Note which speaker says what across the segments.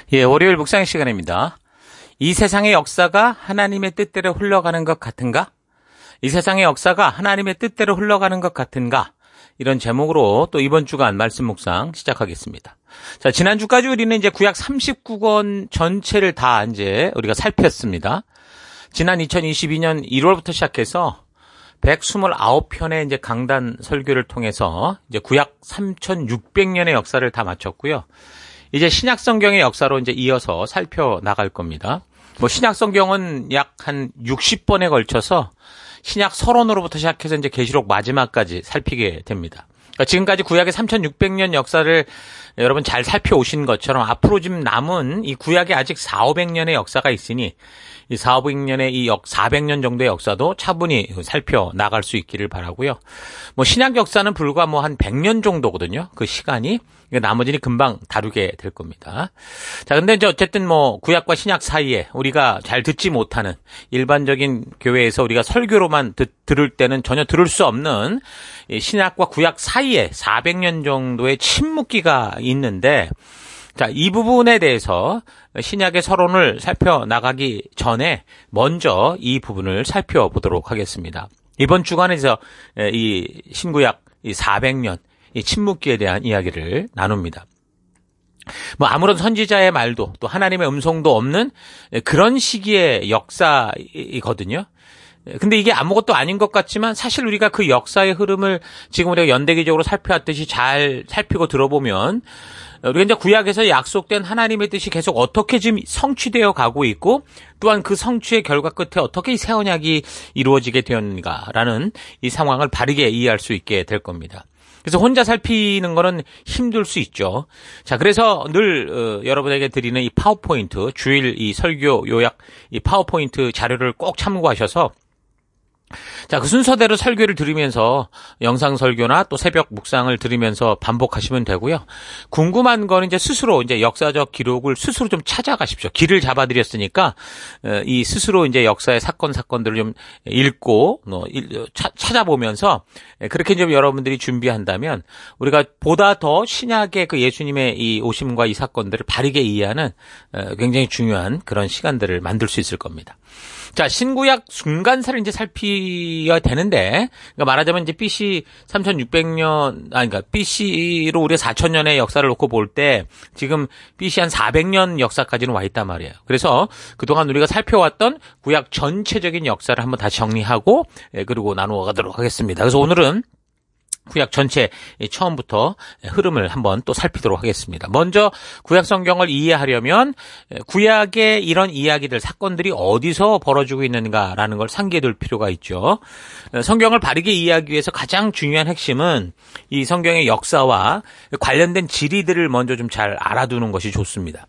Speaker 1: 예, 월요일 묵상 시간입니다. 이 세상의 역사가 하나님의 뜻대로 흘러가는 것 같은가? 이 세상의 역사가 하나님의 뜻대로 흘러가는 것 같은가? 이런 제목으로 또 이번 주간 말씀 묵상 시작하겠습니다. 자, 지난주까지 우리는 이제 구약 39권 전체를 다 이제 우리가 살폈습니다. 지난 2022년 1월부터 시작해서 129편의 이제 강단 설교를 통해서 이제 구약 3600년의 역사를 다 마쳤고요. 이제 신약 성경의 역사로 이제 이어서 살펴나갈 겁니다. 신약 성경은 약 한 60번에 걸쳐서 신약 서론으로부터 시작해서 이제 계시록 마지막까지 살피게 됩니다. 그러니까 지금까지 구약의 3600년 역사를 여러분 잘 살펴오신 것처럼 앞으로 지금 남은 이 구약에 아직 400~500년의 역사가 있으니 이 400~500년의 이 400년 정도의 역사도 차분히 살펴나갈 수 있기를 바라고요. 신약 역사는 불과 한 100년 정도거든요. 그 시간이. 나머지는 금방 다루게 될 겁니다. 자, 근데 이제 어쨌든 구약과 신약 사이에 우리가 잘 듣지 못하는 일반적인 교회에서 우리가 설교로만 들을 때는 전혀 들을 수 없는 신약과 구약 사이에 400년 정도의 침묵기가 있는데, 자, 이 부분에 대해서 신약의 서론을 살펴나가기 전에 먼저 이 부분을 살펴보도록 하겠습니다. 이번 주간에서 이 신구약 이 400년 이 침묵기에 대한 이야기를 나눕니다. 아무런 선지자의 말도 또 하나님의 음성도 없는 그런 시기의 역사이거든요. 근데 이게 아무것도 아닌 것 같지만 사실 우리가 그 역사의 흐름을 지금 우리가 연대기적으로 살펴왔듯이 잘 살피고 들어보면 우리가 이제 구약에서 약속된 하나님의 뜻이 계속 어떻게 지금 성취되어 가고 있고 또한 그 성취의 결과 끝에 어떻게 이 새 언약이 이루어지게 되었는가라는 이 상황을 바르게 이해할 수 있게 될 겁니다. 그래서 혼자 살피는 거는 힘들 수 있죠. 자, 그래서 늘 여러분에게 드리는 이 파워포인트, 주일 이 설교 요약 이 파워포인트 자료를 꼭 참고하셔서 자, 그 순서대로 설교를 들으면서 영상 설교나 또 새벽 묵상을 들으면서 반복하시면 되고요. 궁금한 거는 이제 스스로 이제 역사적 기록을 스스로 좀 찾아가십시오. 길을 잡아드렸으니까 이 스스로 이제 역사의 사건들을 좀 읽고 찾아보면서 그렇게 좀 여러분들이 준비한다면 우리가 보다 더 신약의 그 예수님의 이 오심과 이 사건들을 바르게 이해하는 굉장히 중요한 그런 시간들을 만들 수 있을 겁니다. 자, 신구약 중간사를 이제 살피어야 되는데, 그러니까 말하자면 이제 BC 3600년, 그러니까 BC로 우리가 4000년의 역사를 놓고 볼 때, 지금 BC 한 400년 역사까지는 와 있단 말이에요. 그래서 그동안 우리가 살펴왔던 구약 전체적인 역사를 한번 다시 정리하고, 그리고 나누어 가도록 하겠습니다. 그래서 오늘은 구약 전체 처음부터 흐름을 한번 또 살피도록 하겠습니다. 먼저 구약 성경을 이해하려면 구약의 이런 이야기들, 사건들이 어디서 벌어지고 있는가라는 걸 상기해 둘 필요가 있죠. 성경을 바르게 이해하기 위해서 가장 중요한 핵심은 이 성경의 역사와 관련된 지리들을 먼저 좀 잘 알아두는 것이 좋습니다.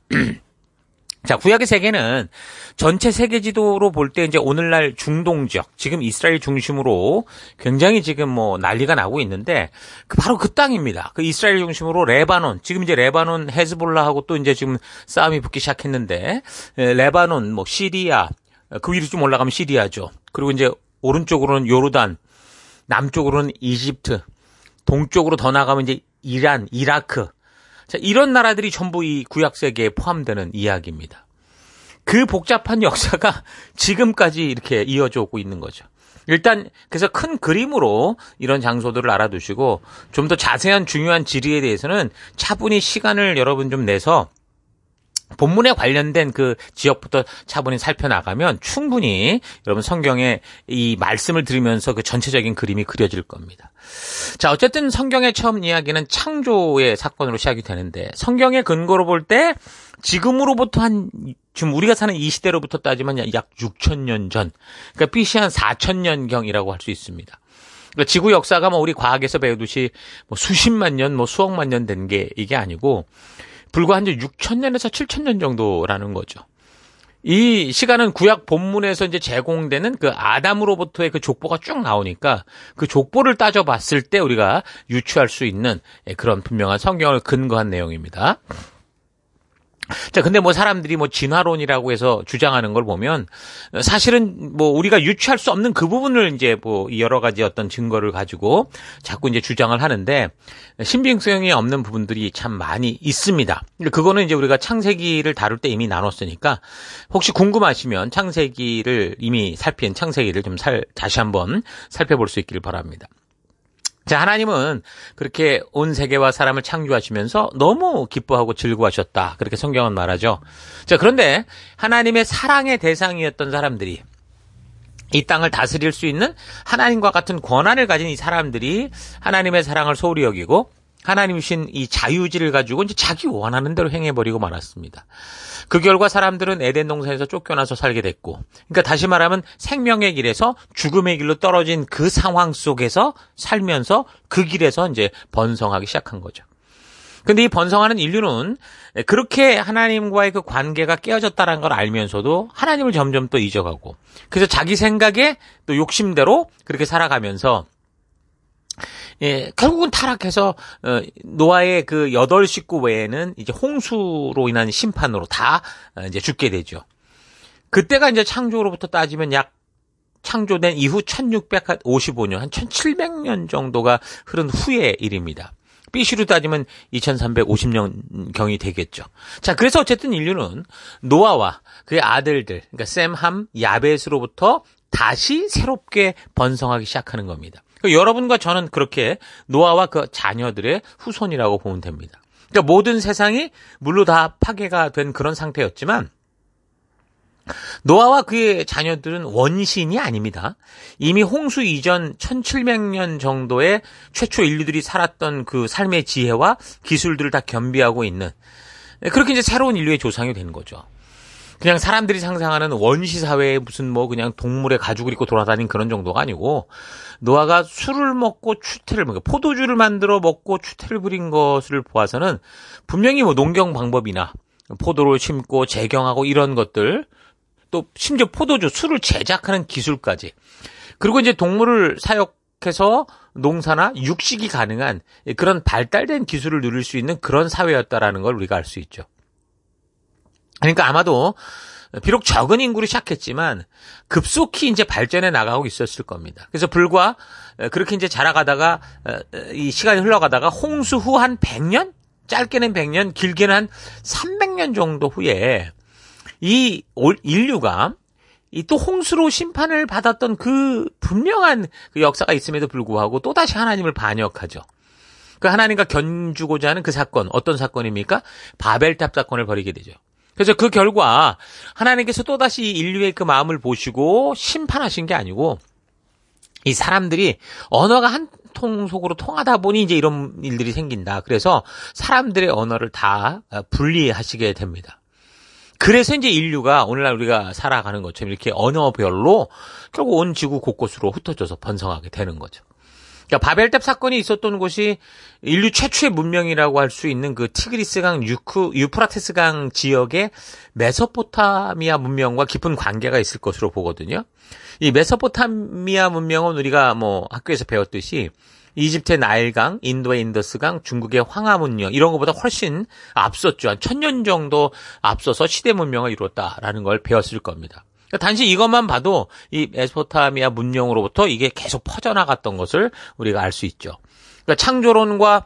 Speaker 1: 자, 구약의 세계는 전체 세계 지도로 볼 때 이제 오늘날 중동 지역, 지금 이스라엘 중심으로 굉장히 지금 난리가 나고 있는데 바로 그 땅입니다. 그 이스라엘 중심으로 레바논, 지금 이제 레바논 헤즈볼라하고 또 이제 지금 싸움이 붙기 시작했는데 레바논, 시리아, 그 위로 좀 올라가면 시리아죠. 그리고 이제 오른쪽으로는 요르단, 남쪽으로는 이집트, 동쪽으로 더 나가면 이제 이란, 이라크. 자, 이런 나라들이 전부 이 구약 세계에 포함되는 이야기입니다. 그 복잡한 역사가 지금까지 이렇게 이어져 오고 있는 거죠. 일단 그래서 큰 그림으로 이런 장소들을 알아두시고 좀 더 자세한 중요한 지리에 대해서는 차분히 시간을 여러분 좀 내서 본문에 관련된 그 지역부터 차분히 살펴나가면 충분히 여러분 성경의 이 말씀을 들으면서 그 전체적인 그림이 그려질 겁니다. 자, 어쨌든 성경의 처음 이야기는 창조의 사건으로 시작이 되는데 성경의 근거로 볼 때 지금으로부터 지금 우리가 사는 이 시대로부터 따지면 약 6000년 전, 그러니까 BC 한 4000년경이라고 할 수 있습니다. 그러니까 지구 역사가 우리 과학에서 배우듯이 수십만 년, 수억만 년 된 게 이게 아니고 불과 한 6000년에서 7000년 정도라는 거죠. 이 시간은 구약 본문에서 이제 제공되는 그 아담으로부터의 그 족보가 쭉 나오니까 그 족보를 따져봤을 때 우리가 유추할 수 있는 그런 분명한 성경을 근거한 내용입니다. 자, 근데 뭐 사람들이 뭐 진화론이라고 해서 주장하는 걸 보면 사실은 뭐 우리가 유추할 수 없는 그 부분을 이제 뭐 여러 가지 어떤 증거를 가지고 자꾸 이제 주장을 하는데 신빙성이 없는 부분들이 참 많이 있습니다. 그거는 이제 우리가 창세기를 다룰 때 이미 나눴으니까 혹시 궁금하시면 창세기를 이미 살핀 창세기를 좀 다시 한번 살펴볼 수 있기를 바랍니다. 자, 하나님은 그렇게 온 세계와 사람을 창조하시면서 너무 기뻐하고 즐거워하셨다. 그렇게 성경은 말하죠. 자, 그런데 하나님의 사랑의 대상이었던 사람들이 이 땅을 다스릴 수 있는 하나님과 같은 권한을 가진 이 사람들이 하나님의 사랑을 소홀히 여기고 하나님이신 이 자유의지를 가지고 이제 자기 원하는 대로 행해버리고 말았습니다. 그 결과 사람들은 에덴 동산에서 쫓겨나서 살게 됐고, 그러니까 다시 말하면 생명의 길에서 죽음의 길로 떨어진 그 상황 속에서 살면서 그 길에서 이제 번성하기 시작한 거죠. 근데 이 번성하는 인류는 그렇게 하나님과의 그 관계가 깨어졌다는 걸 알면서도 하나님을 점점 또 잊어가고, 그래서 자기 생각에 또 욕심대로 그렇게 살아가면서 결국은 타락해서 노아의 그 8식구 외에는 이제 홍수로 인한 심판으로 다 이제 죽게 되죠. 그때가 이제 창조로부터 따지면 약 창조된 이후 1655년, 한 1700년 정도가 흐른 후의 일입니다. BC로 따지면 2350년경이 되겠죠. 자, 그래서 어쨌든 인류는 노아와 그의 아들들, 그러니까 셈, 함, 야벳으로부터 다시 새롭게 번성하기 시작하는 겁니다. 여러분과 저는 그렇게 노아와 그 자녀들의 후손이라고 보면 됩니다. 그러니까 모든 세상이 물로 다 파괴가 된 그런 상태였지만 노아와 그의 자녀들은 원신이 아닙니다. 이미 홍수 이전 1700년 정도의 최초 인류들이 살았던 그 삶의 지혜와 기술들을 다 겸비하고 있는, 그렇게 이제 새로운 인류의 조상이 된 거죠. 그냥 사람들이 상상하는 원시 사회에 무슨 뭐 그냥 동물의 가죽을 입고 돌아다닌 그런 정도가 아니고, 노아가 술을 먹고 추태를 먹고 포도주를 만들어 먹고 추태를 부린 것을 보아서는 분명히 뭐 농경 방법이나 포도를 심고 재경하고 이런 것들, 또 심지어 포도주, 술을 제작하는 기술까지, 그리고 이제 동물을 사육해서 농사나 육식이 가능한 그런 발달된 기술을 누릴 수 있는 그런 사회였다라는 걸 우리가 알 수 있죠. 그러니까 아마도 비록 적은 인구로 시작했지만 급속히 이제 발전해 나가고 있었을 겁니다. 그래서 불과 그렇게 이제 자라가다가 이 시간이 흘러가다가 홍수 후 한 100년? 짧게는 100년, 길게는 한 300년 정도 후에 이 인류가 이 또 홍수로 심판을 받았던 그 분명한 그 역사가 있음에도 불구하고 또다시 하나님을 반역하죠. 그 하나님과 견주고자 하는 그 사건, 어떤 사건입니까? 바벨탑 사건을 벌이게 되죠. 그래서 그 결과 하나님께서 또다시 인류의 그 마음을 보시고 심판하신 게 아니고, 이 사람들이 언어가 한 통속으로 통하다 보니 이제 이런 일들이 생긴다. 그래서 사람들의 언어를 다 분리하시게 됩니다. 그래서 이제 인류가 오늘날 우리가 살아가는 것처럼 이렇게 언어별로 결국 온 지구 곳곳으로 흩어져서 번성하게 되는 거죠. 그러니까 바벨탑 사건이 있었던 곳이 인류 최초의 문명이라고 할 수 있는 그 티그리스강, 유프라테스강 지역의 메소포타미아 문명과 깊은 관계가 있을 것으로 보거든요. 이 메소포타미아 문명은 우리가 뭐 학교에서 배웠듯이 이집트의 나일강, 인도의 인더스강, 중국의 황하 문명 이런 것보다 훨씬 앞섰죠. 한 1000년 정도 앞서서 시대 문명을 이뤘다라는 걸 배웠을 겁니다. 단지 이것만 봐도 이 메소포타미아 문명으로부터 이게 계속 퍼져나갔던 것을 우리가 알 수 있죠. 그러니까 창조론과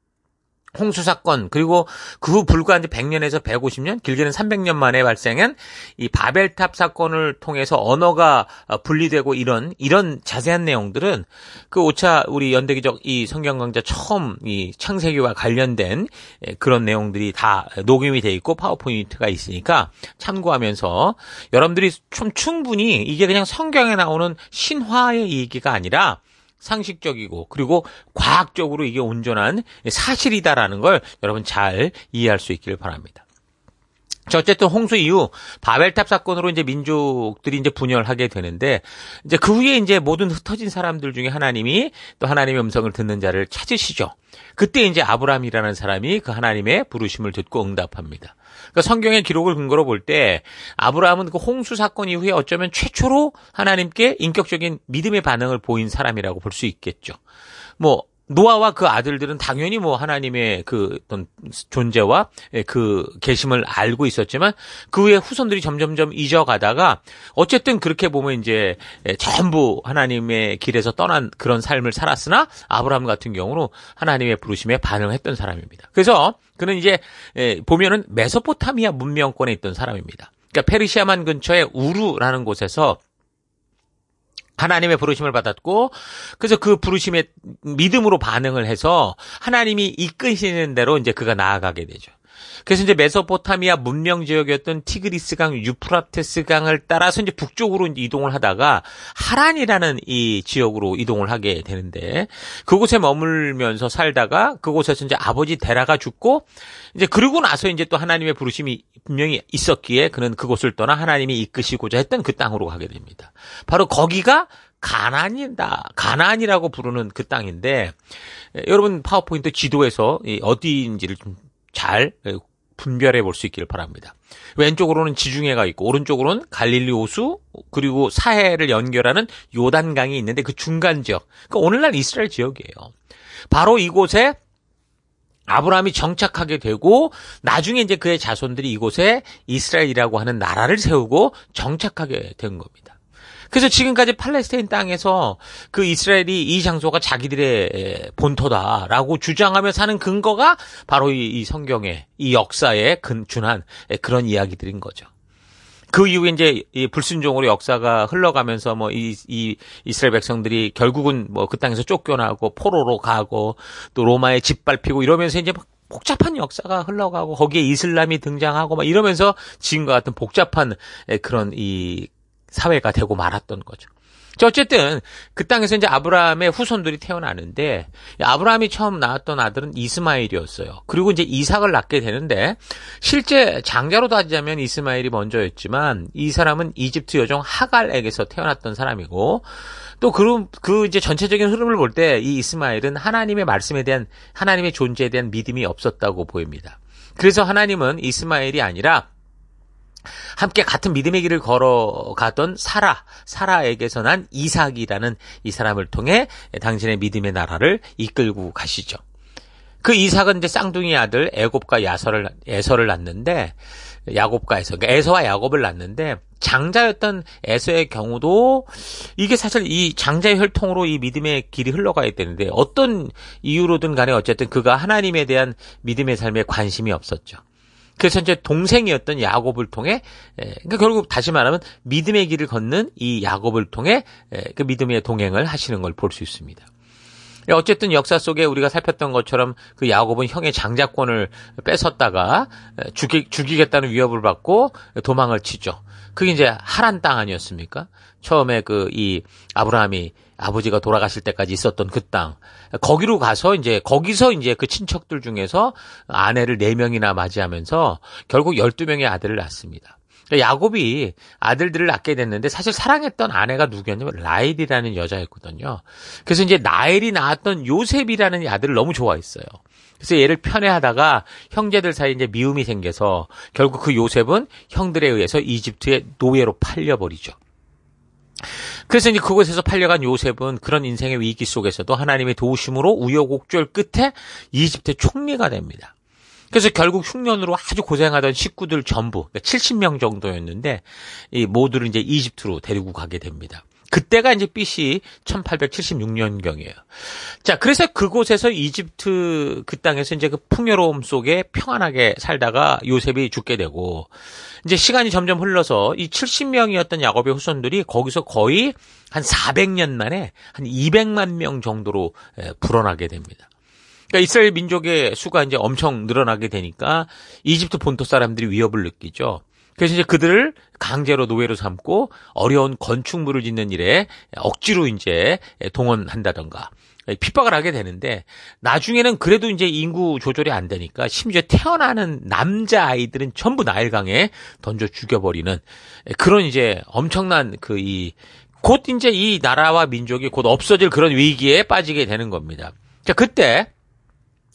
Speaker 1: 홍수 사건, 그리고 그 후 불과 이제 100년에서 150년, 길게는 300년 만에 발생한 이 바벨탑 사건을 통해서 언어가 분리되고 이런 자세한 내용들은 그 5차 우리 연대기적 이 성경 강좌 처음 이 창세기와 관련된 그런 내용들이 다 녹음이 돼 있고 파워포인트가 있으니까 참고하면서 여러분들이 좀 충분히 이게 그냥 성경에 나오는 신화의 얘기가 아니라 상식적이고 그리고 과학적으로 이게 온전한 사실이다라는 걸 여러분 잘 이해할 수 있기를 바랍니다. 자, 어쨌든 홍수 이후 바벨탑 사건으로 이제 민족들이 이제 분열하게 되는데, 이제 그 후에 이제 모든 흩어진 사람들 중에 하나님이 또 하나님의 음성을 듣는 자를 찾으시죠. 그때 이제 아브라함이라는 사람이 그 하나님의 부르심을 듣고 응답합니다. 그러니까 성경의 기록을 근거로 볼 때 아브라함은 그 홍수 사건 이후에 어쩌면 최초로 하나님께 인격적인 믿음의 반응을 보인 사람이라고 볼 수 있겠죠. 뭐 노아와 그 아들들은 당연히 뭐 하나님의 그 어떤 존재와 그 계심을 알고 있었지만 그 후에 후손들이 점점점 잊어가다가 어쨌든 그렇게 보면 이제 전부 하나님의 길에서 떠난 그런 삶을 살았으나 아브라함 같은 경우는 하나님의 부르심에 반응했던 사람입니다. 그래서 그는 이제 보면은 메소포타미아 문명권에 있던 사람입니다. 그러니까 페르시아만 근처의 우루라는 곳에서 하나님의 부르심을 받았고, 그래서 그 부르심에 믿음으로 반응을 해서 하나님이 이끄시는 대로 이제 그가 나아가게 되죠. 그래서 이제 메소포타미아 문명 지역이었던 티그리스강, 유프라테스강을 따라서 이제 북쪽으로 이제 이동을 하다가 하란이라는 이 지역으로 이동을 하게 되는데, 그곳에 머물면서 살다가 그곳에서 이제 아버지 데라가 죽고, 이제 그러고 나서 이제 또 하나님의 부르심이 분명히 있었기에 그는 그곳을 떠나 하나님이 이끄시고자 했던 그 땅으로 가게 됩니다. 바로 거기가 가나안이다. 가나안이라고 부르는 그 땅인데, 여러분 파워포인트 지도에서 어디인지를 좀 잘 분별해 볼 수 있기를 바랍니다. 왼쪽으로는 지중해가 있고 오른쪽으로는 갈릴리 호수 그리고 사해를 연결하는 요단강이 있는데 그 중간 지역, 그러니까 오늘날 이스라엘 지역이에요. 바로 이곳에 아브라함이 정착하게 되고 나중에 이제 그의 자손들이 이곳에 이스라엘이라고 하는 나라를 세우고 정착하게 된 겁니다. 그래서 지금까지 팔레스타인 땅에서 그 이스라엘이 이 장소가 자기들의 본토다라고 주장하며 사는 근거가 바로 이 성경의 이 역사에 준한 그런 이야기들인 거죠. 그 이후에 이제 이 불순종으로 역사가 흘러가면서 뭐 이 이스라엘 백성들이 결국은 뭐 그 땅에서 쫓겨나고 포로로 가고 또 로마에 짓밟히고 이러면서 이제 막 복잡한 역사가 흘러가고 거기에 이슬람이 등장하고 막 이러면서 지금과 같은 복잡한 그런 이 사회가 되고 말았던 거죠. 어쨌든 그 땅에서 이제 아브라함의 후손들이 태어나는데 아브라함이 처음 낳았던 아들은 이스마엘이었어요. 그리고 이제 이삭을 낳게 되는데 실제 장자로 따지자면 이스마엘이 먼저였지만 이 사람은 이집트 여종 하갈에게서 태어났던 사람이고 또 그 이제 전체적인 흐름을 볼 때 이 이스마엘은 하나님의 말씀에 대한 하나님의 존재에 대한 믿음이 없었다고 보입니다. 그래서 하나님은 이스마엘이 아니라 함께 같은 믿음의 길을 걸어가던 사라에게서 난 이삭이라는 이 사람을 통해 당신의 믿음의 나라를 이끌고 가시죠. 그 이삭은 이제 쌍둥이 아들 애곱과 에서를 낳는데 그러니까 에서와 야곱을 낳는데 장자였던 에서의 경우도 이게 사실 이 장자의 혈통으로 이 믿음의 길이 흘러가야 되는데 어떤 이유로든 간에 어쨌든 그가 하나님에 대한 믿음의 삶에 관심이 없었죠. 그래서 이제 동생이었던 야곱을 통해, 그러니까 결국 다시 말하면 믿음의 길을 걷는 이 야곱을 통해 그 믿음의 동행을 하시는 걸 볼 수 있습니다. 어쨌든 역사 속에 우리가 살폈던 것처럼 그 야곱은 형의 장자권을 뺏었다가 죽이겠다는 위협을 받고 도망을 치죠. 그게 이제 하란 땅 아니었습니까? 처음에 이 아브라함이 아버지가 돌아가실 때까지 있었던 그 땅. 거기로 가서 거기서 그 친척들 중에서 아내를 4명이나 맞이하면서 결국 12명의 아들을 낳습니다. 야곱이 아들들을 낳게 됐는데 사실 사랑했던 아내가 누구였냐면 라헬이라는 여자였거든요. 그래서 이제 라헬이 낳았던 요셉이라는 아들을 너무 좋아했어요. 그래서 얘를 편애하다가 형제들 사이에 이제 미움이 생겨서 결국 그 요셉은 형들에 의해서 이집트의 노예로 팔려버리죠. 그래서 이제 그곳에서 팔려간 요셉은 그런 인생의 위기 속에서도 하나님의 도우심으로 우여곡절 끝에 이집트의 총리가 됩니다. 그래서 결국 흉년으로 아주 고생하던 식구들 전부, 그러니까 70명 정도였는데, 이 모두를 이제 이집트로 데리고 가게 됩니다. 그때가 이제 BC 1876년경이에요. 자, 그래서 그곳에서 이집트 그 땅에서 이제 그 풍요로움 속에 평안하게 살다가 요셉이 죽게 되고, 이제 시간이 점점 흘러서 이 70명이었던 야곱의 후손들이 거기서 거의 한 400년 만에 한 200만 명 정도로 불어나게 됩니다. 그러니까 이스라엘 민족의 수가 이제 엄청 늘어나게 되니까 이집트 본토 사람들이 위협을 느끼죠. 그래서 이제 그들을 강제로 노예로 삼고 어려운 건축물을 짓는 일에 억지로 이제 동원한다던가 핍박을 하게 되는데 나중에는 그래도 이제 인구 조절이 안 되니까 심지어 태어나는 남자 아이들은 전부 나일강에 던져 죽여버리는 그런 이제 엄청난 곧 이제 이 나라와 민족이 곧 없어질 그런 위기에 빠지게 되는 겁니다. 자, 그때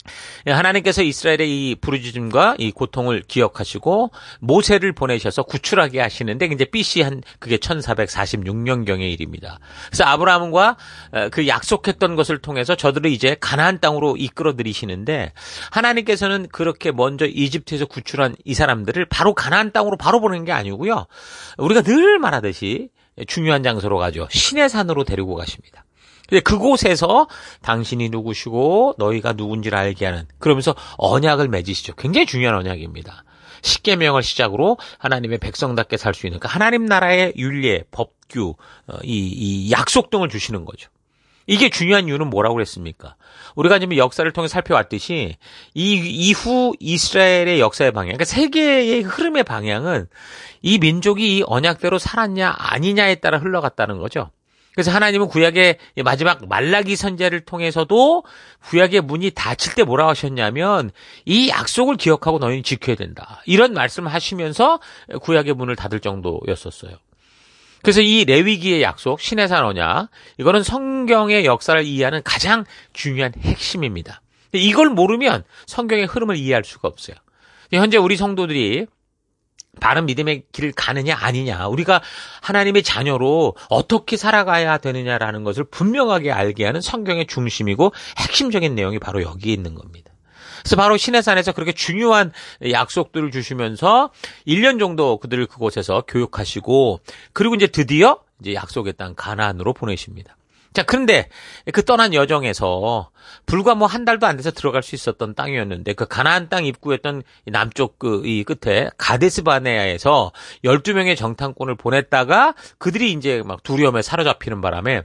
Speaker 1: 하나님께서 이스라엘의 이 부르짖음과 이 고통을 기억하시고 모세를 보내셔서 구출하게 하시는데 이제 BC 그게 1446년경의 일입니다. 그래서 아브라함과 그 약속했던 것을 통해서 저들을 이제 가나안 땅으로 이끌어 들이시는데 하나님께서는 그렇게 먼저 이집트에서 구출한 이 사람들을 바로 가나안 땅으로 바로 보내는 게 아니고요. 우리가 늘 말하듯이 중요한 장소로 가죠. 시내산으로 데리고 가십니다. 그곳에서 당신이 누구시고 너희가 누군지를 알게 하는, 그러면서 언약을 맺으시죠. 굉장히 중요한 언약입니다. 십계명을 시작으로 하나님의 백성답게 살 수 있는, 그러니까 하나님 나라의 윤례, 법규, 이 약속 등을 주시는 거죠. 이게 중요한 이유는 뭐라고 그랬습니까? 우리가 지금 역사를 통해 살펴왔듯이 이후 이스라엘의 역사의 방향, 그러니까 세계의 흐름의 방향은 이 민족이 이 언약대로 살았냐 아니냐에 따라 흘러갔다는 거죠. 그래서 하나님은 구약의 마지막 말라기 선지자를 통해서도 구약의 문이 닫힐 때 뭐라고 하셨냐면 이 약속을 기억하고 너희는 지켜야 된다. 이런 말씀을 하시면서 구약의 문을 닫을 정도였었어요. 그래서 이 레위기의 약속, 시내산 언약, 이거는 성경의 역사를 이해하는 가장 중요한 핵심입니다. 이걸 모르면 성경의 흐름을 이해할 수가 없어요. 현재 우리 성도들이 바른 믿음의 길을 가느냐 아니냐, 우리가 하나님의 자녀로 어떻게 살아가야 되느냐라는 것을 분명하게 알게 하는 성경의 중심이고 핵심적인 내용이 바로 여기에 있는 겁니다. 그래서 바로 시내산에서 그렇게 중요한 약속들을 주시면서 1년 정도 그들을 그곳에서 교육하시고, 그리고 이제 드디어 이제 약속의 땅 가나안으로 보내십니다. 자, 그런데 그 떠난 여정에서 불과 뭐 한 달도 안 돼서 들어갈 수 있었던 땅이었는데, 그 가나안 땅 입구였던 남쪽 이 끝에 가데스 바네아에서 12명의 정탐꾼을 보냈다가 그들이 이제 막 두려움에 사로잡히는 바람에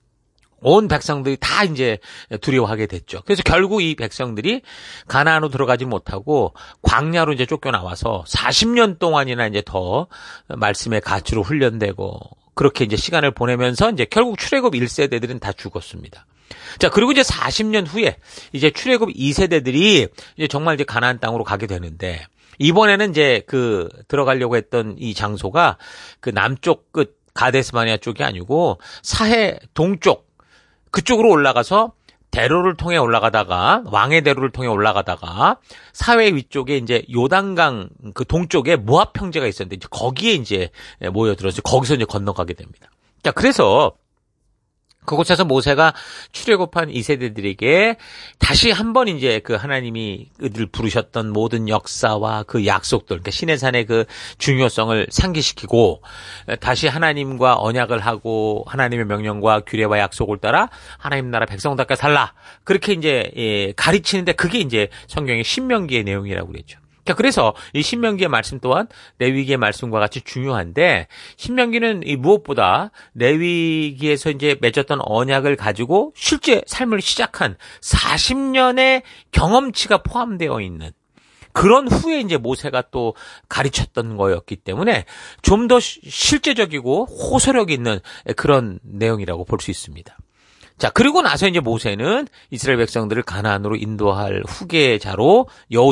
Speaker 1: 온 백성들이 다 이제 두려워하게 됐죠. 그래서 결국 이 백성들이 가나안으로 들어가지 못하고 광야로 이제 쫓겨나와서 40년 동안이나 이제 더 말씀의 가치로 훈련되고 그렇게 이제 시간을 보내면서 이제 결국 출애굽 1세대들은 다 죽었습니다. 자, 그리고 이제 40년 후에 이제 출애굽 2세대들이 이제 정말 이제 가나안 땅으로 가게 되는데, 이번에는 이제 그 들어가려고 했던 이 장소가 그 남쪽 끝 가데스바네아 쪽이 아니고 사해 동쪽 그쪽으로 올라가서 대로를 통해 올라가다가, 왕의 대로를 통해 올라가다가 사회 위쪽에 이제 요단강 그 동쪽에 모압 평지가 있었는데 이제 거기에 이제 모여들어서 거기서 이제 건너가게 됩니다. 자, 그래서 그곳에서 모세가 출애굽한 2세대들에게 다시 한번 이제 그 하나님이 그들 부르셨던 모든 역사와 그 약속들, 그러니까 시내산의 그 중요성을 상기시키고 다시 하나님과 언약을 하고 하나님의 명령과 규례와 약속을 따라 하나님 나라 백성답게 살라. 그렇게 이제 가르치는데 그게 이제 성경의 신명기의 내용이라고 그랬죠. 그래서 이 신명기의 말씀 또한 레위기의 말씀과 같이 중요한데, 신명기는 이 무엇보다 레위기에서 이제 맺었던 언약을 가지고 실제 삶을 시작한 40년의 경험치가 포함되어 있는 그런 후에 이제 모세가 또 가르쳤던 거였기 때문에 좀 더 실제적이고 호소력 있는 그런 내용이라고 볼 수 있습니다. 자, 그리고 나서 이제 모세는 이스라엘 백성들을 가나안으로 인도할 후계자로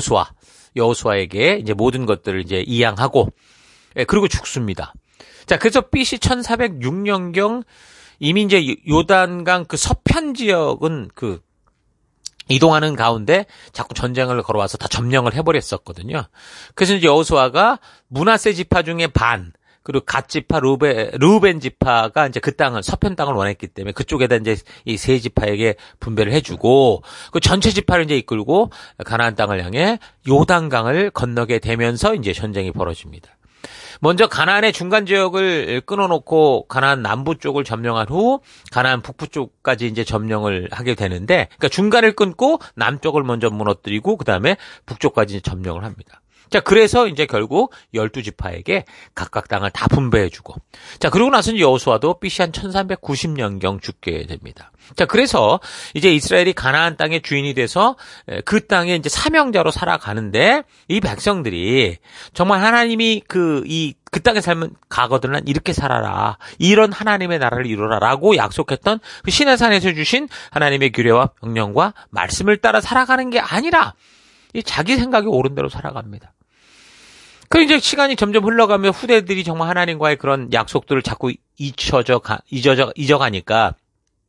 Speaker 1: 여호수아에게 이제 모든 것들을 이제 이양하고, 그리고 죽습니다. 자, 그래서 BC 1406년경 이미 이제 요단강 그 서편 지역은 그 이동하는 가운데 자꾸 전쟁을 걸어와서 다 점령을 해버렸었거든요. 그래서 이제 여호수아가 므낫세 지파 중에 반, 그리고 갓 지파, 르우벤 지파가 이제 그 땅을, 서편 땅을 원했기 때문에 그쪽에다 이제 이 세 지파에게 분배를 해주고, 그 전체 지파를 이제 이끌고 가나안 땅을 향해 요단강을 건너게 되면서 이제 전쟁이 벌어집니다. 먼저 가나안의 중간 지역을 끊어놓고 가나안 남부 쪽을 점령한 후 가나안 북부 쪽까지 이제 점령을 하게 되는데, 그러니까 중간을 끊고 남쪽을 먼저 무너뜨리고 그 다음에 북쪽까지 점령을 합니다. 자, 그래서 이제 결국 12지파에게 각각 땅을 다 분배해주고, 자, 그러고 나서 여호수아도 BC 한 1390년경 죽게 됩니다. 자, 그래서 이제 이스라엘이 가나안 땅의 주인이 돼서 그 땅에 이제 사명자로 살아가는데, 이 백성들이 정말 하나님이 그 땅에 살면 가거들은 이렇게 살아라, 이런 하나님의 나라를 이루라라고 약속했던 그 시내산에서 주신 하나님의 규례와 명령과 말씀을 따라 살아가는 게 아니라 이 자기 생각이 옳은 대로 살아갑니다. 그 이제 시간이 점점 흘러가며 후대들이 정말 하나님과의 그런 약속들을 자꾸 잊어가니까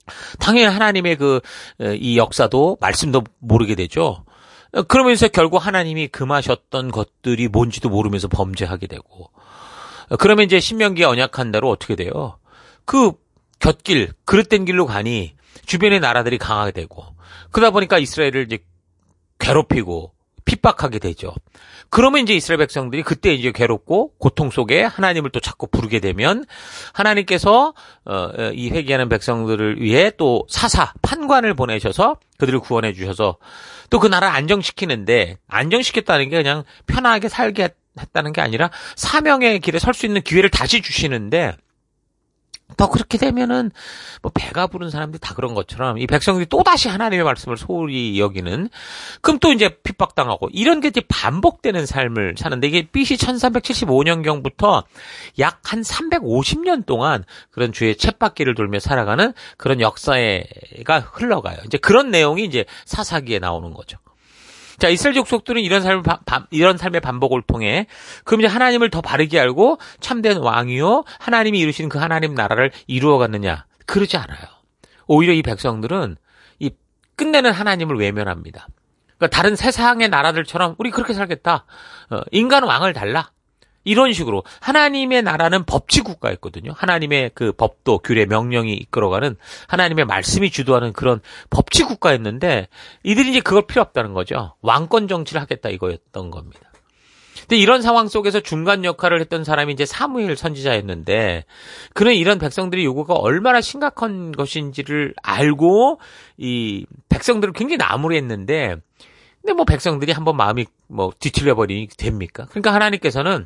Speaker 1: 당연히 하나님의 이 역사도 말씀도 모르게 되죠. 그러면서 결국 하나님이 금하셨던 것들이 뭔지도 모르면서 범죄하게 되고, 그러면 이제 신명기에 언약한 대로 어떻게 돼요? 그 곁길, 그릇된 길로 가니 주변의 나라들이 강하게 되고, 그러다 보니까 이스라엘을 이제 괴롭히고 핍박하게 되죠. 그러면 이제 이스라엘 백성들이 그때 이제 괴롭고 고통 속에 하나님을 또 자꾸 부르게 되면 하나님께서 이 회개하는 백성들을 위해 또 판관을 보내셔서 그들을 구원해 주셔서 또 그 나라를 안정시키는데, 안정시켰다는 게 그냥 편하게 살게 했다는 게 아니라 사명의 길에 설 수 있는 기회를 다시 주시는데, 더 그렇게 되면은 뭐 배가 부른 사람들이 다 그런 것처럼 이 백성들이 또다시 하나님의 말씀을 소홀히 여기는, 그럼 또 이제 핍박당하고 이런 게 이제 반복되는 삶을 사는데, 이게 BC 1375년경부터 약 한 350년 동안 그런 주의 쳇바퀴를 돌며 살아가는 그런 역사가 흘러가요. 이제 그런 내용이 이제 사사기에 나오는 거죠. 자, 이스라엘 족속들은 이런 삶의 반복을 통해 그럼 이제 하나님을 더 바르게 알고 참된 왕이요 하나님이 이루신 그 하나님 나라를 이루어갔느냐? 그러지 않아요. 오히려 이 백성들은 이 끝내는 하나님을 외면합니다. 그러니까 다른 세상의 나라들처럼 우리 그렇게 살겠다. 인간 왕을 달라. 이런 식으로 하나님의 나라는 법치 국가였거든요. 하나님의 그 법도 규례 명령이 이끌어가는 하나님의 말씀이 주도하는 그런 법치 국가였는데, 이들이 이제 그걸 필요 없다는 거죠. 왕권 정치를 하겠다 이거였던 겁니다. 근데 이런 상황 속에서 중간 역할을 했던 사람이 이제 사무엘 선지자였는데, 그는 이런 백성들의 요구가 얼마나 심각한 것인지를 알고 이 백성들을 굉장히 나무랬는데, 근데 뭐 백성들이 한번 마음이 뭐 뒤틀려 버리니 됩니까? 그러니까 하나님께서는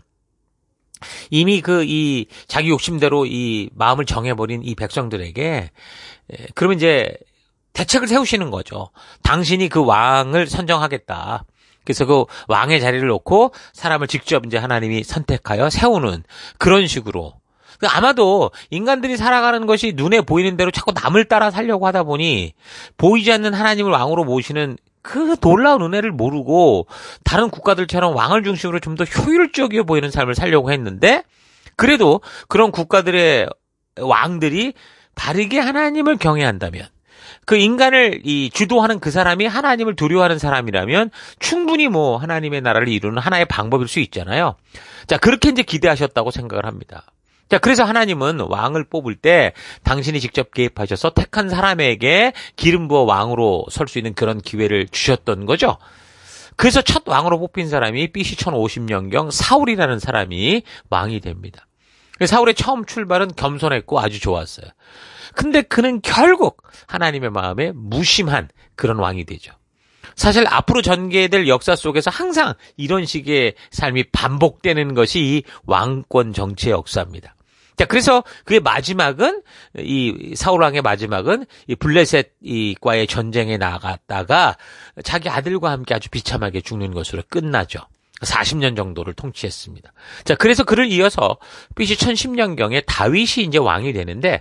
Speaker 1: 이미 이 자기 욕심대로 이 마음을 정해버린 이 백성들에게 그러면 이제 대책을 세우시는 거죠. 당신이 그 왕을 선정하겠다. 그래서 그 왕의 자리를 놓고 사람을 직접 이제 하나님이 선택하여 세우는 그런 식으로. 아마도 인간들이 살아가는 것이 눈에 보이는 대로 자꾸 남을 따라 살려고 하다 보니 보이지 않는 하나님을 왕으로 모시는 그 놀라운 은혜를 모르고 다른 국가들처럼 왕을 중심으로 좀 더 효율적이어 보이는 삶을 살려고 했는데, 그래도 그런 국가들의 왕들이 바르게 하나님을 경외한다면, 그 인간을 주도하는 그 사람이 하나님을 두려워하는 사람이라면 충분히 뭐 하나님의 나라를 이루는 하나의 방법일 수 있잖아요. 자, 그렇게 이제 기대하셨다고 생각을 합니다. 자, 그래서 하나님은 왕을 뽑을 때 당신이 직접 개입하셔서 택한 사람에게 기름 부어 왕으로 설 수 있는 그런 기회를 주셨던 거죠. 그래서 첫 왕으로 뽑힌 사람이 BC 1050년경 사울이라는 사람이 왕이 됩니다. 사울의 처음 출발은 겸손했고 아주 좋았어요. 근데 그는 결국 하나님의 마음에 무심한 그런 왕이 되죠. 사실 앞으로 전개될 역사 속에서 항상 이런 식의 삶이 반복되는 것이 이 왕권 정치의 역사입니다. 자, 그래서 그의 마지막은, 이 사울왕의 마지막은 이 블레셋과의 전쟁에 나갔다가 자기 아들과 함께 아주 비참하게 죽는 것으로 끝나죠. 40년 정도를 통치했습니다. 자, 그래서 그를 이어서 BC 1010년경에 다윗이 이제 왕이 되는데,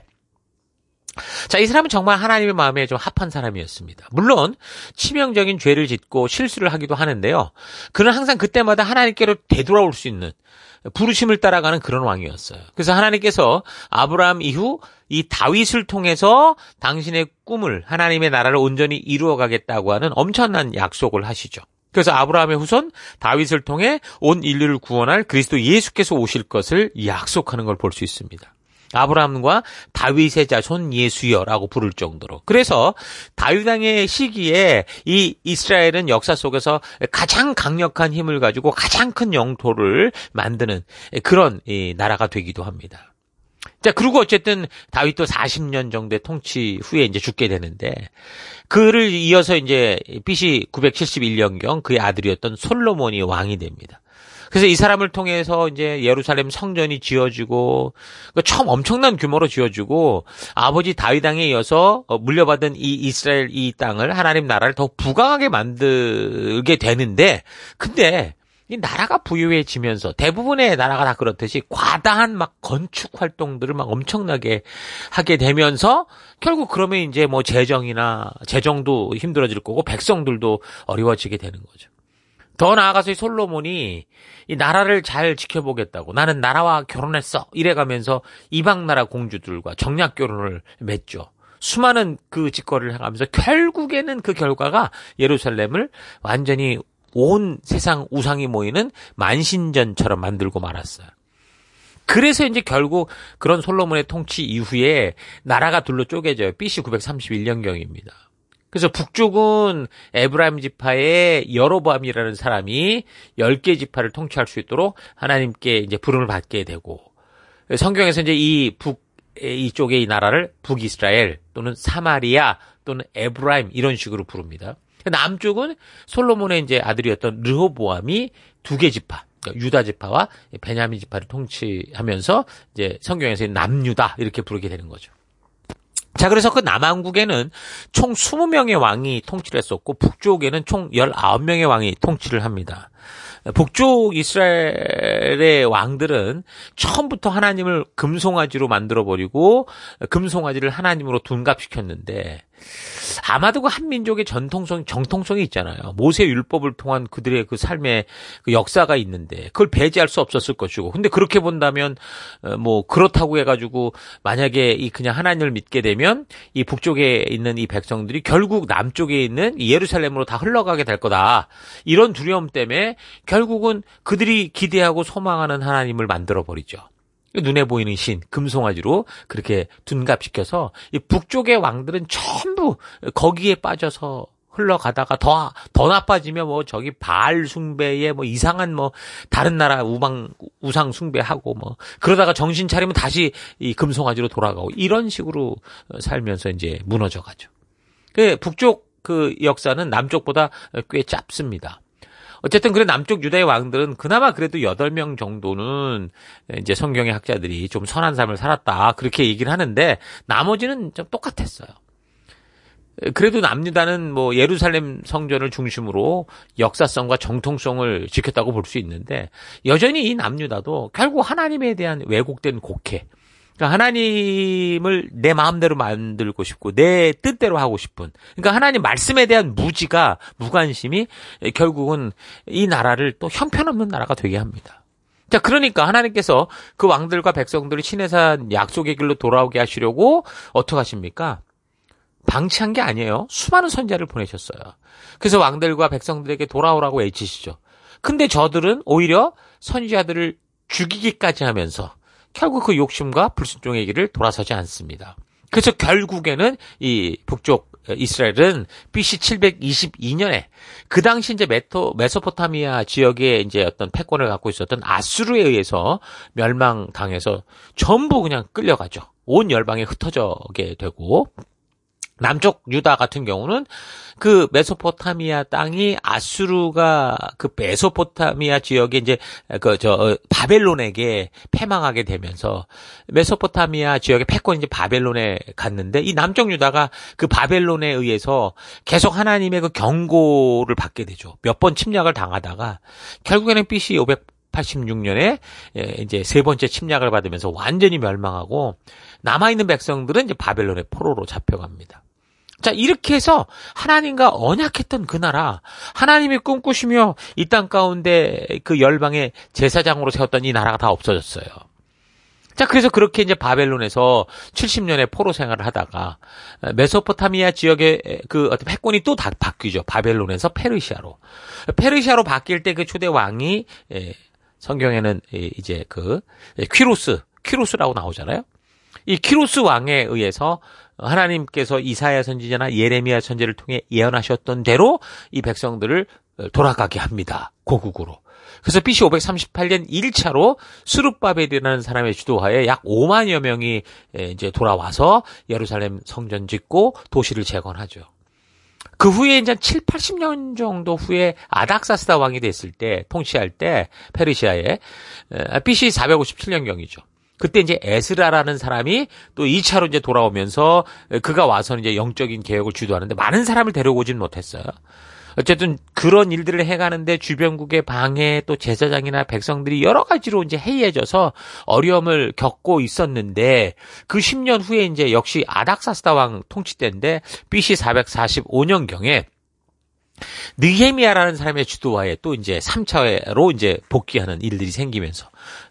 Speaker 1: 자, 이 사람은 정말 하나님의 마음에 좀 합한 사람이었습니다. 물론 치명적인 죄를 짓고 실수를 하기도 하는데요. 그는 항상 그때마다 하나님께로 되돌아올 수 있는 부르심을 따라가는 그런 왕이었어요. 그래서 하나님께서 아브라함 이후 이 다윗을 통해서 당신의 꿈을, 하나님의 나라를 온전히 이루어가겠다고 하는 엄청난 약속을 하시죠. 그래서 아브라함의 후손 다윗을 통해 온 인류를 구원할 그리스도 예수께서 오실 것을 약속하는 걸 볼 수 있습니다. 아브라함과 다윗의 자손 예수여라고 부를 정도로. 그래서 다윗 왕의 시기에 이 이스라엘은 역사 속에서 가장 강력한 힘을 가지고 가장 큰 영토를 만드는 그런 나라가 되기도 합니다. 자, 그리고 어쨌든 다윗도 40년 정도의 통치 후에 이제 죽게 되는데, 그를 이어서 이제 BC 971년경 그의 아들이었던 솔로몬이 왕이 됩니다. 그래서 이 사람을 통해서 이제 예루살렘 성전이 지어지고, 처음 엄청난 규모로 지어지고, 아버지 다윗 왕에 이어서 물려받은 이 이스라엘 이 땅을, 하나님 나라를 더 부강하게 만들게 되는데, 근데 이 나라가 부유해지면서 대부분의 나라가 다 그렇듯이 과다한 막 건축 활동들을 막 엄청나게 하게 되면서 결국 그러면 이제 뭐 재정도 힘들어질 거고 백성들도 어려워지게 되는 거죠. 더 나아가서 이 솔로몬이 이 나라를 잘 지켜보겠다고 나는 나라와 결혼했어 이래가면서 이방 나라 공주들과 정략 결혼을 맺죠.
Speaker 2: 수많은 그 짓거리를 해가면서 결국에는 그 결과가 예루살렘을 완전히 온 세상 우상이 모이는 만신전처럼 만들고 말았어요. 그래서 이제 결국 그런 솔로몬의 통치 이후에 나라가 둘로 쪼개져요. BC 931년경입니다. 그래서 북쪽은 에브라임 지파의 여로보암이라는 사람이 10개 지파를 통치할 수 있도록 하나님께 이제 부름을 받게 되고, 성경에서 이제 이쪽의 이 나라를 북이스라엘 또는 사마리아 또는 에브라임 이런 식으로 부릅니다. 남쪽은 솔로몬의 이제 아들이었던 르호보암이 2개 지파, 그러니까 유다 지파와 베냐민 지파를 통치하면서 이제 성경에서 남유다 이렇게 부르게 되는 거죠. 자, 그래서 그 남한국에는 총 20명의 왕이 통치를 했었고, 북쪽에는 총 19명의 왕이 통치를 합니다. 북쪽 이스라엘의 왕들은 처음부터 하나님을 금송아지로 만들어버리고, 금송아지를 하나님으로 둔갑시켰는데, 아마도 그 한민족의 정통성이 있잖아요. 모세 율법을 통한 그들의 그 삶의 그 역사가 있는데 그걸 배제할 수 없었을 것이고. 근데 그렇게 본다면 뭐 그렇다고 해가지고 만약에 그냥 하나님을 믿게 되면 이 북쪽에 있는 이 백성들이 결국 남쪽에 있는 이 예루살렘으로 다 흘러가게 될 거다. 이런 두려움 때문에 결국은 그들이 기대하고 소망하는 하나님을 만들어버리죠. 눈에 보이는 신, 금송아지로 그렇게 둔갑시켜서 이 북쪽의 왕들은 전부 거기에 빠져서 흘러가다가 더 나빠지면 뭐 저기 바알 숭배에 뭐 이상한 뭐 다른 나라 우상 숭배하고 뭐 그러다가 정신 차리면 다시 이 금송아지로 돌아가고 이런 식으로 살면서 이제 무너져 가죠. 북쪽 그 역사는 남쪽보다 꽤 짧습니다. 어쨌든 그래 남쪽 유다의 왕들은 그나마 그래도 8명 정도는 이제 성경의 학자들이 좀 선한 삶을 살았다 그렇게 얘기를 하는데 나머지는 좀 똑같았어요. 그래도 남유다는 뭐 예루살렘 성전을 중심으로 역사성과 정통성을 지켰다고 볼 수 있는데 여전히 이 남유다도 결국 하나님에 대한 왜곡된 곡해, 그러니까 하나님을 내 마음대로 만들고 싶고 내 뜻대로 하고 싶은, 그러니까 하나님 말씀에 대한 무관심이 결국은 이 나라를 또 형편없는 나라가 되게 합니다. 자, 그러니까 하나님께서 그 왕들과 백성들을 시내산 약속의 길로 돌아오게 하시려고 어떻게 하십니까? 방치한 게 아니에요. 수많은 선지자를 보내셨어요. 그래서 왕들과 백성들에게 돌아오라고 외치시죠. 근데 저들은 오히려 선지자들을 죽이기까지 하면서 결국 그 욕심과 불순종의 길을 돌아서지 않습니다. 그래서 결국에는 이 북쪽 이스라엘은 BC 722년에 그 당시 이제 메소포타미아 지역에 이제 어떤 패권을 갖고 있었던 아수르에 의해서 멸망당해서 전부 그냥 끌려가죠. 온 열방에 흩어져게 되고, 남쪽 유다 같은 경우는 그 메소포타미아 땅이 아수르가 그 메소포타미아 지역에 이제 바벨론에게 패망하게 되면서 메소포타미아 지역의 패권이 이제 바벨론에 갔는데, 이 남쪽 유다가 그 바벨론에 의해서 계속 하나님의 그 경고를 받게 되죠. 몇 번 침략을 당하다가 결국에는 BC 586년에 이제 세 번째 침략을 받으면서 완전히 멸망하고 남아있는 백성들은 이제 바벨론의 포로로 잡혀갑니다. 자, 이렇게 해서 하나님과 언약했던 그 나라, 하나님이 꿈꾸시며 이 땅 가운데 그 열방의 제사장으로 세웠던 이 나라가 다 없어졌어요. 자, 그래서 그렇게 이제 바벨론에서 70년의 포로 생활을 하다가 메소포타미아 지역의 그 어떤 패권이 또 다 바뀌죠. 바벨론에서 페르시아로 바뀔 때 그 초대 왕이 성경에는 이제 그 퀴로스라고 나오잖아요. 이 키루스 왕에 의해서 하나님께서 이사야 선지자나 예레미야 선지자를 통해 예언하셨던 대로 이 백성들을 돌아가게 합니다. 고국으로. 그래서 BC 538년 1차로 스룹바벨이라는 사람의 주도하에 약 5만여 명이 이제 돌아와서 예루살렘 성전 짓고 도시를 재건하죠. 그 후에 이제 7, 80년 정도 후에 아닥사스다 왕이 됐을 때, 통치할 때, 페르시아에, BC 457년경이죠. 그때 이제 에스라라는 사람이 또 2차로 이제 돌아오면서 그가 와서 이제 영적인 개혁을 주도하는데 많은 사람을 데려오진 못했어요. 어쨌든 그런 일들을 해가는데 주변국의 방해, 또 제사장이나 백성들이 여러 가지로 이제 해이해져서 어려움을 겪고 있었는데, 그 10년 후에 이제 역시 아닥사스다 왕 통치 때인데 BC 445년경에 느헤미야라는 사람의 주도하에 또 이제 3차로 이제 복귀하는 일들이 생기면서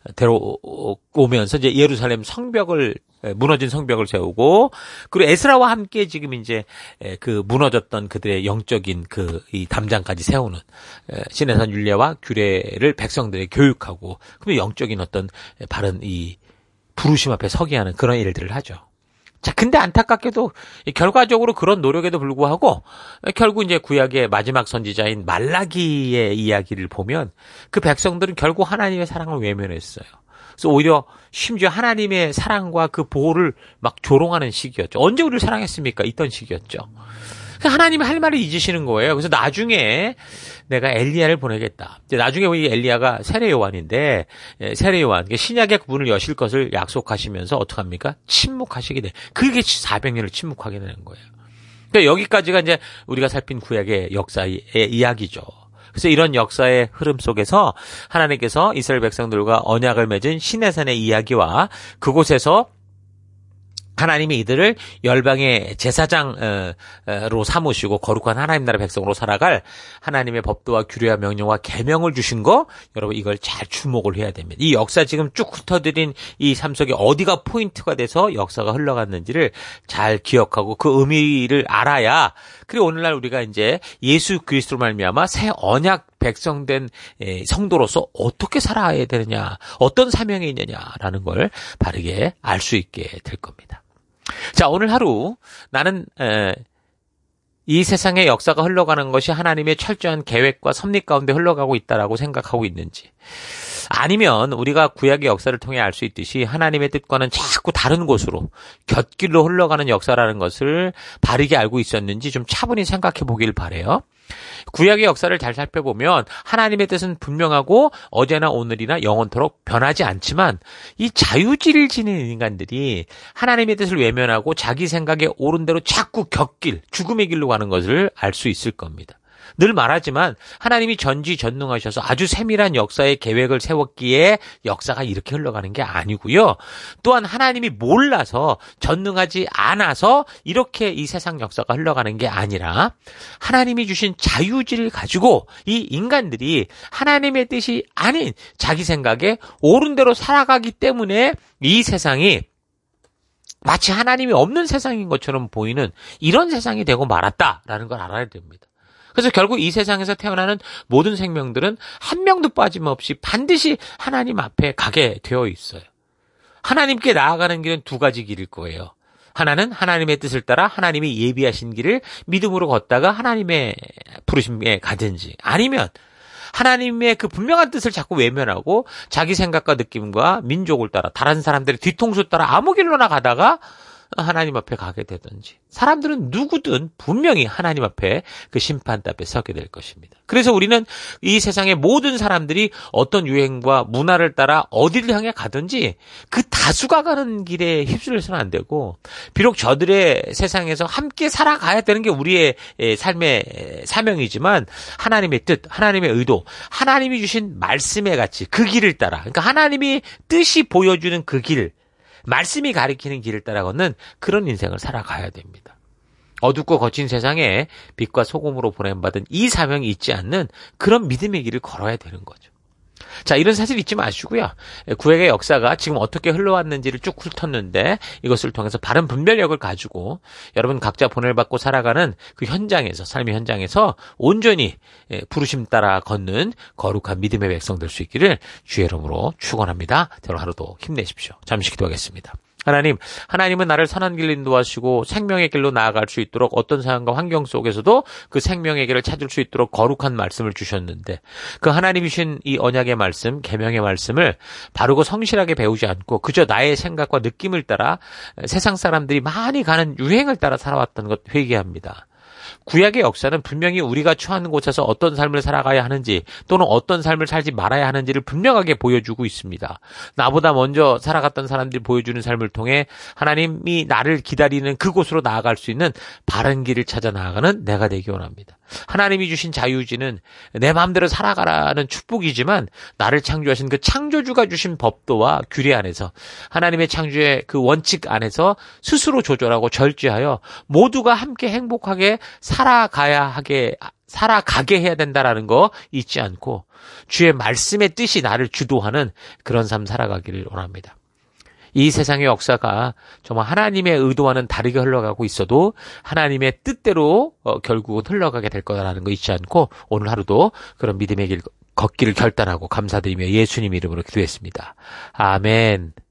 Speaker 2: 들어오면서 이제 예루살렘 무너진 성벽을 세우고, 그리고 에스라와 함께 지금 이제 그 무너졌던 그들의 영적인 이 담장까지 세우는 시내산 율례와 규례를 백성들에게 교육하고, 그러면 영적인 어떤 바른 이 부르심 앞에 서게 하는 그런 일들을 하죠. 자, 근데 안타깝게도 결과적으로 그런 노력에도 불구하고 결국 이제 구약의 마지막 선지자인 말라기의 이야기를 보면 그 백성들은 결국 하나님의 사랑을 외면했어요. 그래서 오히려 심지어 하나님의 사랑과 그 보호를 막 조롱하는 시기였죠. 언제 우리를 사랑했습니까? 있던 시기였죠. 하나님이 할 말을 잊으시는 거예요. 그래서 나중에 내가 엘리야를 보내겠다. 이제 나중에 이 엘리야가 세례 요한인데, 세례 요한, 신약의 문을 여실 것을 약속하시면서 어떡합니까? 침묵하시게 돼. 그게 400년을 침묵하게 되는 거예요. 그러니까 여기까지가 이제 우리가 살핀 구약의 역사의 이야기죠. 그래서 이런 역사의 흐름 속에서 하나님께서 이스라엘 백성들과 언약을 맺은 시내산의 이야기와 그곳에서 하나님이 이들을 열방의 제사장으로 삼으시고 거룩한 하나님 나라 백성으로 살아갈 하나님의 법도와 규례와 명령과 계명을 주신 거, 여러분 이걸 잘 주목을 해야 됩니다. 이 역사 지금 쭉 훑어드린 이 삶 속에 어디가 포인트가 돼서 역사가 흘러갔는지를 잘 기억하고 그 의미를 알아야, 그리고 오늘날 우리가 이제 예수 그리스도로 말미암아 새 언약 백성된 성도로서 어떻게 살아야 되느냐, 어떤 사명이 있느냐라는 걸 바르게 알 수 있게 될 겁니다. 자, 오늘 하루 나는 이 세상의 역사가 흘러가는 것이 하나님의 철저한 계획과 섭리 가운데 흘러가고 있다라고 생각하고 있는지, 아니면 우리가 구약의 역사를 통해 알 수 있듯이 하나님의 뜻과는 자꾸 다른 곳으로 곁길로 흘러가는 역사라는 것을 바르게 알고 있었는지 좀 차분히 생각해 보길 바라요. 구약의 역사를 잘 살펴보면 하나님의 뜻은 분명하고 어제나 오늘이나 영원토록 변하지 않지만, 이 자유지를 지닌 인간들이 하나님의 뜻을 외면하고 자기 생각에 옳은 대로 자꾸 곁길, 죽음의 길로 가는 것을 알 수 있을 겁니다. 늘 말하지만 하나님이 전지전능하셔서 아주 세밀한 역사의 계획을 세웠기에 역사가 이렇게 흘러가는 게 아니고요. 또한 하나님이 몰라서, 전능하지 않아서 이렇게 이 세상 역사가 흘러가는 게 아니라, 하나님이 주신 자유지를 가지고 이 인간들이 하나님의 뜻이 아닌 자기 생각에 옳은 대로 살아가기 때문에 이 세상이 마치 하나님이 없는 세상인 것처럼 보이는 이런 세상이 되고 말았다라는 걸 알아야 됩니다. 그래서 결국 이 세상에서 태어나는 모든 생명들은 한 명도 빠짐없이 반드시 하나님 앞에 가게 되어 있어요. 하나님께 나아가는 길은 두 가지 길일 거예요. 하나는 하나님의 뜻을 따라 하나님이 예비하신 길을 믿음으로 걷다가 하나님의 부르심에 가든지, 아니면 하나님의 그 분명한 뜻을 자꾸 외면하고 자기 생각과 느낌과 민족을 따라 다른 사람들의 뒤통수 따라 아무 길로나 가다가 하나님 앞에 가게 되든지, 사람들은 누구든 분명히 하나님 앞에 그 심판대 앞에 서게 될 것입니다. 그래서 우리는 이 세상의 모든 사람들이 어떤 유행과 문화를 따라 어디를 향해 가든지 그 다수가 가는 길에 휩쓸려서는 안 되고, 비록 저들의 세상에서 함께 살아가야 되는 게 우리의 삶의 사명이지만, 하나님의 뜻, 하나님의 의도, 하나님이 주신 말씀의 가치, 그 길을 따라, 그러니까 하나님이 뜻이 보여주는 그 길, 말씀이 가리키는 길을 따라 걷는 그런 인생을 살아가야 됩니다. 어둡고 거친 세상에 빛과 소금으로 보냄받은 이 사명이 있지 않는 그런 믿음의 길을 걸어야 되는 거죠. 자, 이런 사실 잊지 마시고요. 구약의 역사가 지금 어떻게 흘러왔는지를 쭉 훑었는데, 이것을 통해서 바른 분별력을 가지고 여러분 각자 본을 받고 살아가는 그 현장에서, 삶의 현장에서 온전히 부르심 따라 걷는 거룩한 믿음의 백성 될 수 있기를 주의 이름으로 축원합니다. 오늘 하루도 힘내십시오. 잠시 기도하겠습니다. 하나님은 나를 선한 길로 인도하시고 생명의 길로 나아갈 수 있도록 어떤 상황과 환경 속에서도 그 생명의 길을 찾을 수 있도록 거룩한 말씀을 주셨는데, 그 하나님이 주신 이 언약의 말씀, 계명의 말씀을 바르고 성실하게 배우지 않고 그저 나의 생각과 느낌을 따라 세상 사람들이 많이 가는 유행을 따라 살아왔다는 것 회개합니다. 구약의 역사는 분명히 우리가 처한 곳에서 어떤 삶을 살아가야 하는지, 또는 어떤 삶을 살지 말아야 하는지를 분명하게 보여주고 있습니다. 나보다 먼저 살아갔던 사람들이 보여주는 삶을 통해 하나님이 나를 기다리는 그곳으로 나아갈 수 있는 바른 길을 찾아 나아가는 내가 되기 원합니다. 하나님이 주신 자유지는 내 마음대로 살아가라는 축복이지만, 나를 창조하신 그 창조주가 주신 법도와 규례 안에서, 하나님의 창조의 그 원칙 안에서 스스로 조절하고 절제하여 모두가 함께 행복하게 살아가야 하게 살아가게 해야 된다라는 거 잊지 않고 주의 말씀의 뜻이 나를 주도하는 그런 삶 살아가기를 원합니다. 이 세상의 역사가 정말 하나님의 의도와는 다르게 흘러가고 있어도 하나님의 뜻대로 결국은 흘러가게 될 거라는 거 잊지 않고 오늘 하루도 그런 믿음의 길 걷기를 결단하고 감사드리며 예수님 이름으로 기도했습니다. 아멘.